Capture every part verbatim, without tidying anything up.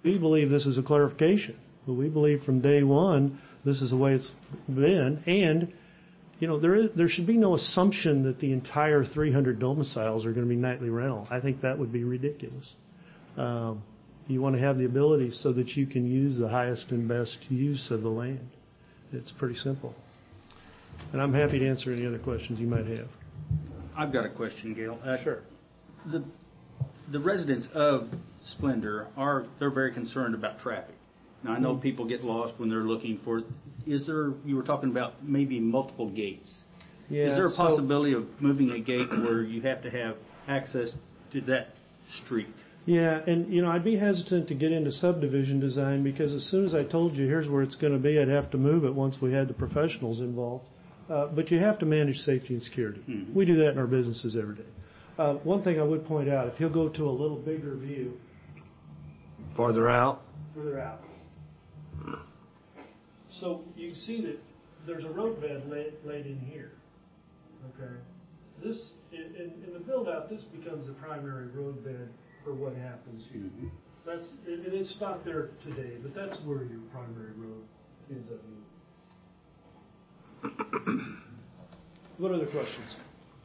We believe this is a clarification. But we believe from day one this is the way it's been. And, you know, there is, there should be no assumption that the entire three hundred domiciles are going to be nightly rental. I think that would be ridiculous. Um, you want to have the ability so that you can use the highest and best use of the land. It's pretty simple. And I'm happy to answer any other questions you might have. I've got a question, Gail. Uh, Sure. The the residents of Splendor are they're very concerned about traffic. Now I know people get lost when they're looking for. Is there? You were talking about maybe multiple gates. Yeah, Is there a so- possibility of moving a gate where you have to have access to that street? Yeah, and, you know, I'd be hesitant to get into subdivision design because as soon as I told you here's where it's going to be, I'd have to move it once we had the professionals involved. Uh, but you have to manage safety and security. Mm-hmm. We do that in our businesses every day. Uh, one thing I would point out, if you'll go to a little bigger view. Farther out? Further out. So you can see that there's a road bed laid, laid in here. Okay. This, in, in the build out, this becomes the primary road bed for what happens here. Mm-hmm. That's, and it's not there today, but that's where your primary road ends up being. What other questions?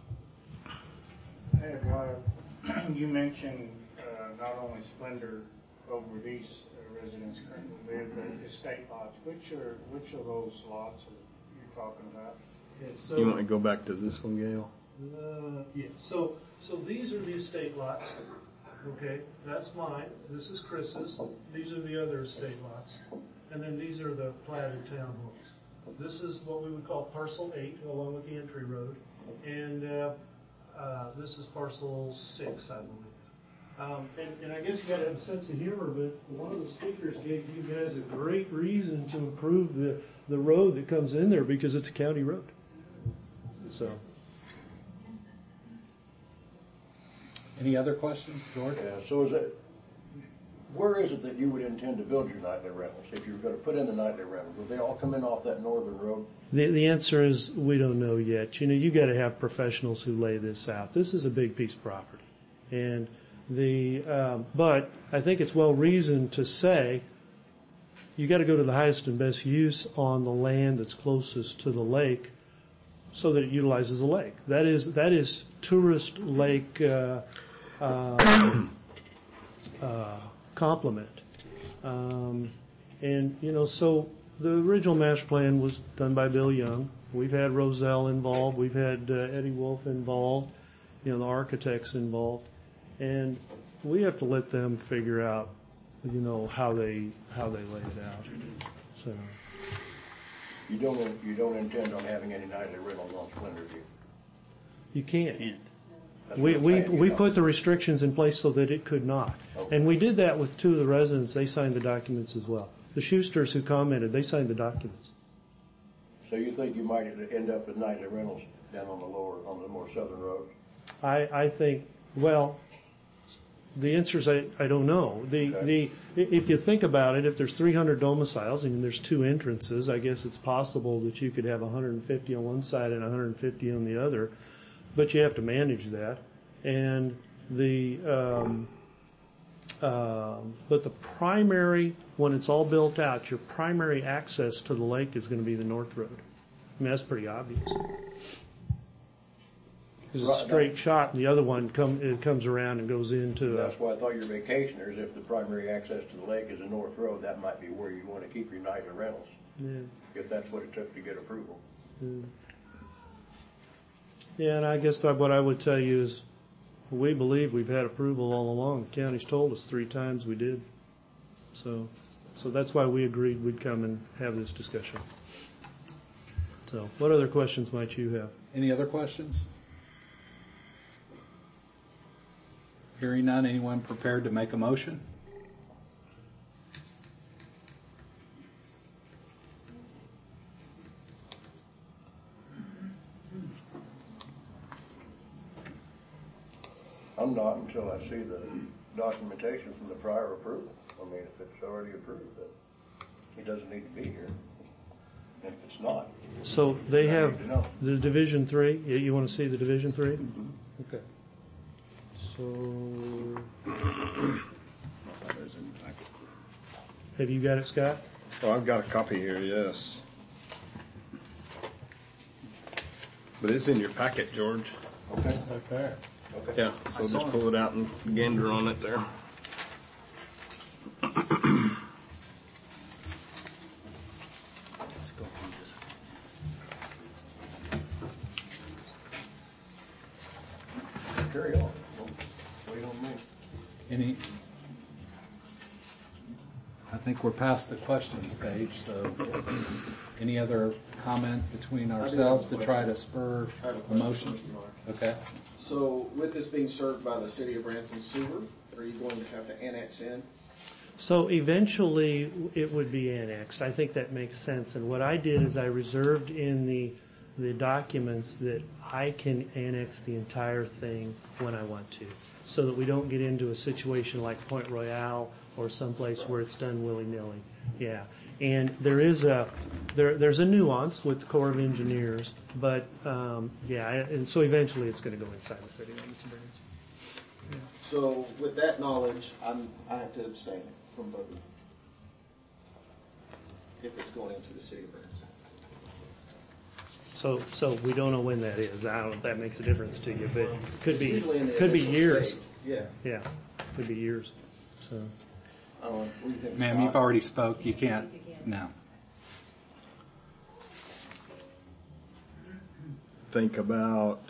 I have, uh, you mentioned uh, not only Splendor over these uh, residents currently live, but estate lots. Which are which of those lots are you talking about? Okay, so, You want to go back to this one, Gail? Uh, yeah. So, so these are the estate lots. Okay, that's mine. This is Chris's. These are the other estate lots, and then these are the platted townhomes. This is what we would call parcel eight, along with the entry road, and uh, uh, this is parcel six, I believe. Um, and, and I guess you got to have a sense of humor, but one of the speakers gave you guys a great reason to improve the the road that comes in there because it's a county road. So. Any other questions, George? Yeah, so is it, where is it that you would intend to build your nightly rentals? If you were going to put in the nightly rentals, would they all come in off that northern road? The, the answer is we don't know yet. You know, you got to have professionals who lay this out. This is a big piece of property. And the, um, but I think it's well reasoned to say you got to go to the highest and best use on the land that's closest to the lake so that it utilizes the lake. That is, that is tourist lake, uh, uh, uh, complement. Um, and, you know, so the original master plan was done by Bill Young. We've had Roselle involved. We've had uh, Eddie Wolf involved, you know, the architects involved. And we have to let them figure out, you know, how they how they lay it out. So You don't you don't intend on having any nightly rentals on Splendor View? you can't. Can't. That's We what I'm we saying, you we know. put the restrictions in place so that it could not. Okay. And we did that with two of the residents. They signed the documents as well. The Schusters who commented, they signed the documents. So you think you might end up with nightly rentals down on the lower, on the more southern roads? I, I think, well, the answer is I, I don't know. The, Okay. the, if you think about it, if there's three hundred domiciles and there's two entrances, I guess it's possible that you could have one hundred fifty on one side and one hundred fifty on the other, but you have to manage that. And the, um, um, but the primary, when it's all built out, your primary access to the lake is going to be the north road. I mean, that's pretty obvious. Because it's a Right. straight shot, and the other one come, it comes around and goes into. A, That's why I thought your vacationers, if the primary access to the lake is the north road, that might be where you want to keep your nightly rentals, yeah, if that's what it took to get approval. yeah, and I guess what I would tell you is, we believe we've had approval all along. The county's told us three times we did. So, so that's why we agreed we'd come and have this discussion. So, what other questions might you have? Any other questions? Hearing none, anyone prepared to make a motion? I'm not until I see the documentation from the prior approval. I mean, if it's already approved, then he doesn't need to be here. And if it's not, So they I have need to know. the Division Three. You, you want to see the Division Three? Mm-hmm. Okay. So Have you got it, Scott? Oh, I've got a copy here, yes. But it's in your packet, George. Okay. Right there. Okay. Yeah, so just pull it out and gander on it there. Let's go through this. Carry on. Don't wait on me. Any, I think we're past the question stage, so any other comment between ourselves to try to spur I have a a question, motion? Mister Mark. Okay. So with this being served by the city of Branson sewer, are you going to have to annex in? So eventually, it would be annexed. I think that makes sense. And what I did is I reserved in the, the documents that I can annex the entire thing when I want to, so that we don't get into a situation like Point Royale or someplace where it's done willy-nilly. Yeah. And there is a, there, there's a nuance with the Corps of Engineers, but, um, yeah, and so eventually it's going to go inside the city limits of Branson. So with that knowledge, I'm, I have to abstain from voting if it's going into the city of Branson. So, so we don't know when that is. I don't know if that makes a difference to you, but it could be, Usually in the could be initial years. stage. Yeah. Yeah, could be years. So, I don't know. What do you think, Ma'am, Scott? you've already spoke. You can't, no. Think about,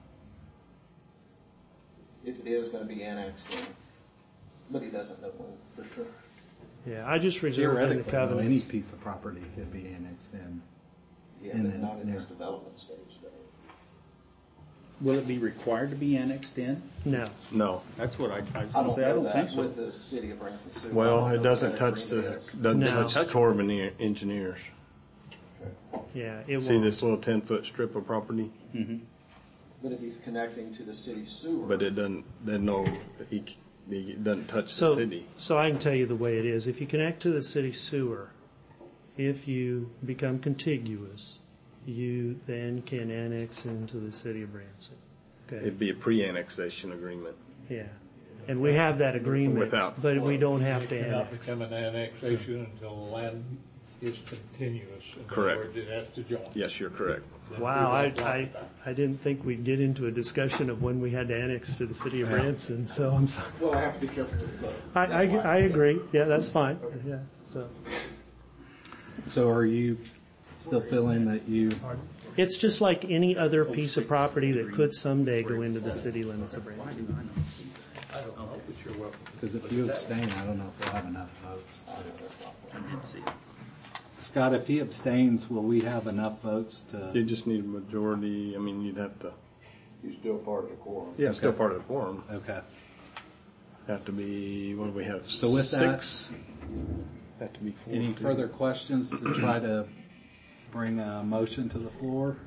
If it is going to be annexed in, but he doesn't know when for sure. yeah, I just reserved in the Theoretically, though, any covenants. piece of property could be annexed in. Yeah, In but the- not in this yeah. development stage though. Will it be required to be annexed in? No, no. That's what I, I was I going to don't say. I know don't think that so. with the city of Branson sewer. I Well, don't it know doesn't what touch that the, agreement is. doesn't No. touch the Corps of Ene- Engineers. yeah, it See won't. this little ten-foot strip of property? But if he's connecting to the city sewer. But it doesn't, there's no, he, c- it doesn't touch the So, city. so I can tell you the way it is. If you connect to the city sewer, if you become contiguous, you then can annex into the city of Branson. Okay, It'd be a pre-annexation agreement. yeah. And we have that agreement, Without- but we don't have to It cannot annex. become an annexation until the land is continuous. In other Correct. words, it has to join. Yes, you're correct. Wow, I, I, I didn't think we'd get into a discussion of when we had to annex to the city of Branson, so I'm sorry. Well, I have to be careful with the vote. I, I, That's why I agree. Yeah, that's fine. Yeah, so. So are you still feeling that you, It's just like any other piece of property that could someday go into the city limits of Branson. because if you abstain, I don't know if we'll have enough votes. I did see it. Scott, if he abstains, will we have enough votes You to, just need a majority, I mean, you'd have to, He's still part of the quorum. yeah, still part of the quorum. okay. Have to be, what do we have? So with that- Six? Have to be four. Any too. further questions to try to bring a motion to the floor?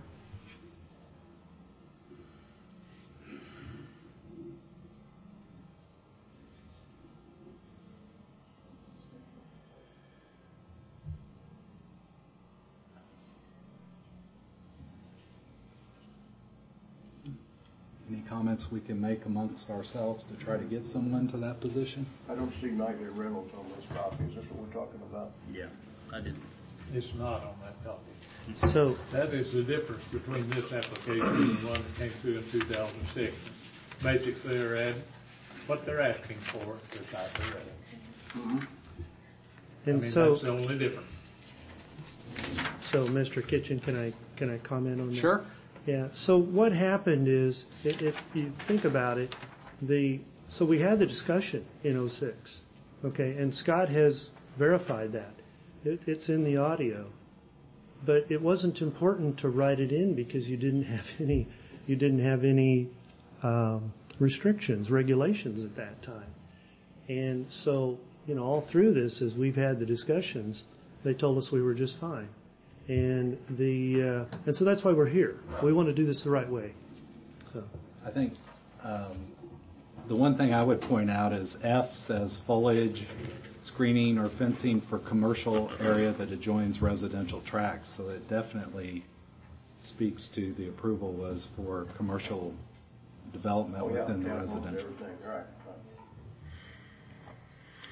Any comments we can make amongst ourselves to try to get someone to that position? I don't see nightly rentals on this copy. Is this what we're talking about? Yeah, I didn't. It's not on that copy. So, That is the difference between this application and the one that came through in two thousand six. Basically, they're at, what they're asking for is nightly rentals. I and mean, so, that's the only difference. so Mister Kitchen, can I, can I comment on that? Sure. Yeah, so what happened is, i- if you think about it, the, so we had the discussion in oh six, okay, and Scott has verified that. It, it's in the audio. But it wasn't important to write it in because you didn't have any, you didn't have any um, restrictions, regulations at that time. And so, you know, all through this, as we've had the discussions, they told us we were just fine. And the uh, and so that's why we're here. We want to do this the right way. So. I think um, the one thing I would point out is F says foliage, screening, or fencing for commercial area that adjoins residential tracts. So it definitely speaks to the approval was for commercial development Oh, yeah, within the yeah, most residential. everything, right, right.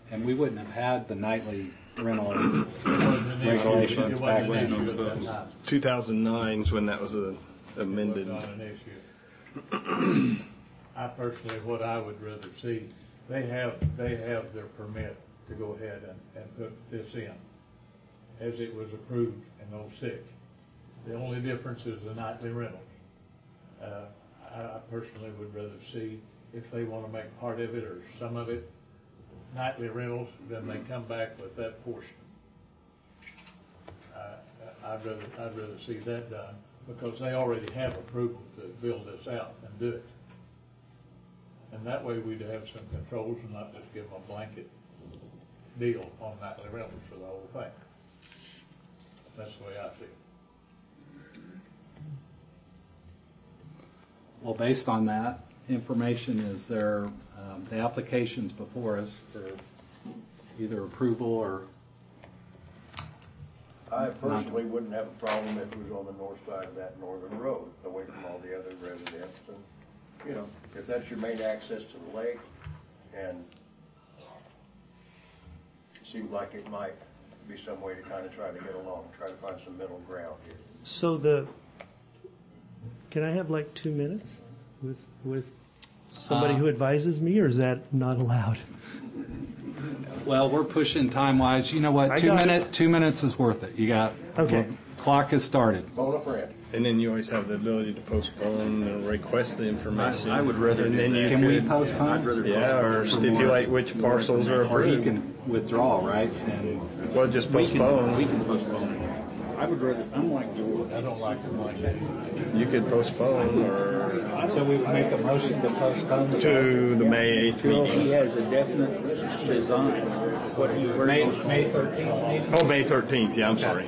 And we wouldn't have had the nightly rental regulations It back wasn't an then. issue at that time. two thousand nine is when that was uh, amended. It was not an issue. I personally, what I would rather see, they have, they have their permit to go ahead and, and put this in, as it was approved in oh six. The only difference is the nightly rentals. Uh, I, I personally would rather see, if they want to make part of it or some of it nightly rentals, then they come back with that portion. Uh, I'd rather, I'd rather see that done, because they already have approval to build this out and do it. And that way we'd have some controls and not just give them a blanket deal on nightly rentals for the whole thing. That's the way I see it. Well, based on that information, is there, um, the applications before us for either approval or, I personally wouldn't have a problem if it was on the north side of that northern road, away from all the other residents. And, you know, if that's your main access to the lake, and it seems like it might be some way to kind of try to get along, try to find some middle ground here. So the, can I have like two minutes with, with somebody Uh, who advises me, or is that not allowed? well, we're pushing time-wise. You know what? I Two got minute, two minutes is worth it. You got, Okay. the clock has started. Phone a friend. And then you always have the ability to postpone and request the information. I- I would rather And do then that. you Can we could- postpone? I'd rather Yeah, or postpone for stipulate more- which parcels are Or he approved. can withdraw, right? And Well, just We can, postpone. we can postpone it. I would rather, I'm like George. I don't like it like that. You could postpone or so we would make a motion to postpone to the May eighth Till he meeting. has a definite design, what he, where he May, wants to May go. thirteenth. Oh, May thirteenth, yeah, I'm sorry.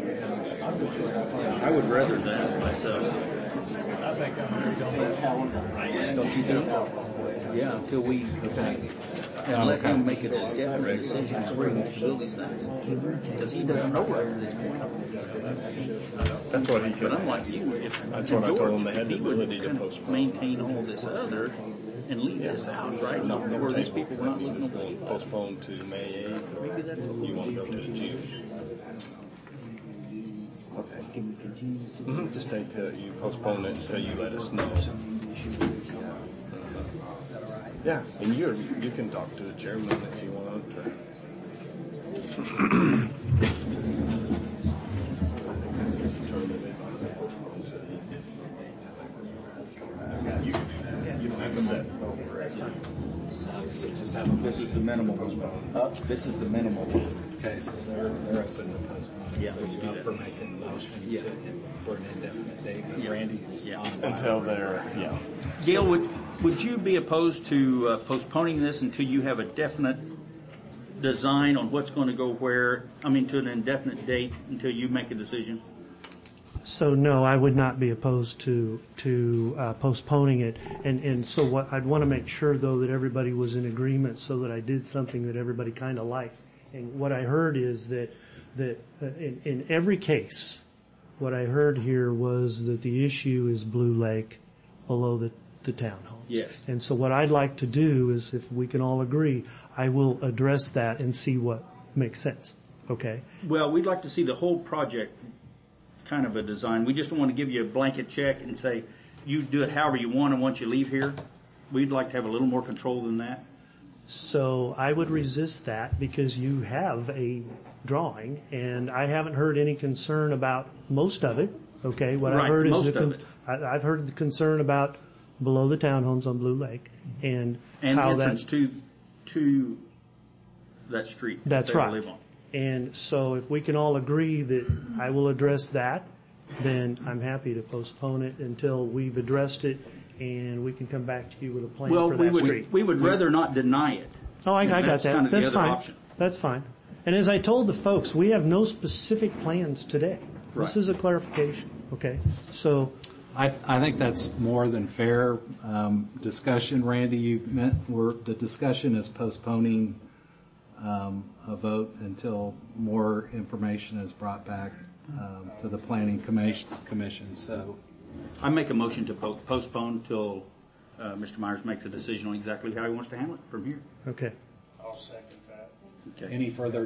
I would rather that myself. I think I'm very on that. Don't you think? Yeah, until we, and let him make a definite decision to where he wants to build these things. Because he doesn't know right at this point. That's what he But could. unlike you, if, That's and what I told George, him, they had if the he would ability to kind of postpone. maintain all this other and leave this out, right? Where these people were not looking away. Postpone to May eighth, or Maybe that's what you want to go to June. Mhm, Just until you postpone it until you let us know. Yeah, and you you can talk to the chairman if you want. Or you can do that. You don't have to set. This is the minimal. This is the minimal. Okay, so they're, they're up in the postpone. Yeah, let's do Up that. for making the motion Yeah. to, for an indefinite date. Yeah. Randy's Yeah. on. Until they're, yeah. Gail, would, would you be opposed to uh, postponing this until you have a definite design on what's going to go where, I mean, to an indefinite date until you make a decision? So no, I would not be opposed to to uh, postponing it. And and so what I'd want to make sure though that everybody was in agreement, so that I did something that everybody kind of liked. And what I heard is that that uh, in in every case, what I heard here was that the issue is Blue Lake below the the townhomes. Yes. And so what I'd like to do is, if we can all agree, I will address that and see what makes sense. Okay. Well, we'd like to see the whole project kind of a design. We just don't want to give you a blanket check and say, you do it however you want, and once you leave here, we'd like to have a little more control than that. So I would resist that because you have a drawing, and I haven't heard any concern about most of it. Okay, what I've Right, heard is most the of con- it. I, I've heard the concern about below the townhomes on Blue Lake and, And how that. entrance to, to that street. that That's they right. live on. And so if we can all agree that I will address that, then I'm happy to postpone it until we've addressed it, and we can come back to you with a plan Well, for we that would, street. we would rather not deny it. Oh, I, I got That's that. kind of the That's other fine. option. That's fine. And as I told the folks, we have no specific plans today. This Right. is a clarification, okay? So, I, I think that's more than fair um, discussion. Randy, you meant we're, the discussion is postponing um, a vote until more information is brought back um, to the planning commission. commission. So I make a motion to po- postpone till uh, Mister Myers makes a decision on exactly how he wants to handle it from here. okay. I'll second that. Okay. Any further